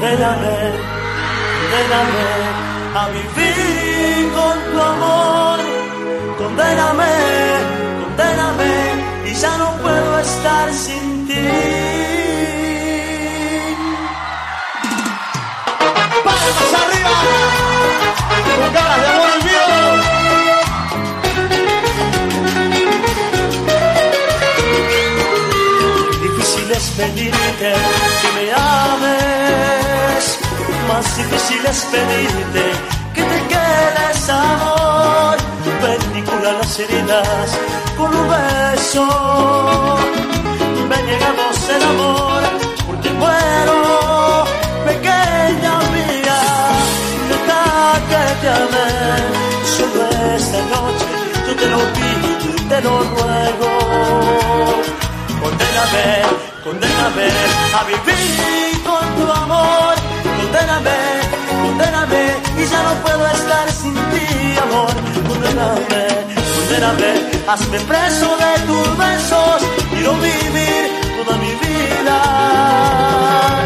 Condéname a vivir con tu amor. Condéname y ya no puedo estar sin ti. ¡Palmas arriba! ¡Con ganas de amor y miedo! Difícil es pedirte que me ames, más difícil es pedirte que te quedes, amor. Ven y cura las heridas con un beso. Ven, llegamos el amor, porque muero, pequeña mía. Deja que te amé, solo esta noche yo te lo pido y te lo ruego. Condéname a vivir con tu amor. Condéname y ya no puedo estar sin ti, amor. Condéname, hazme preso de tus besos. Quiero vivir toda mi vida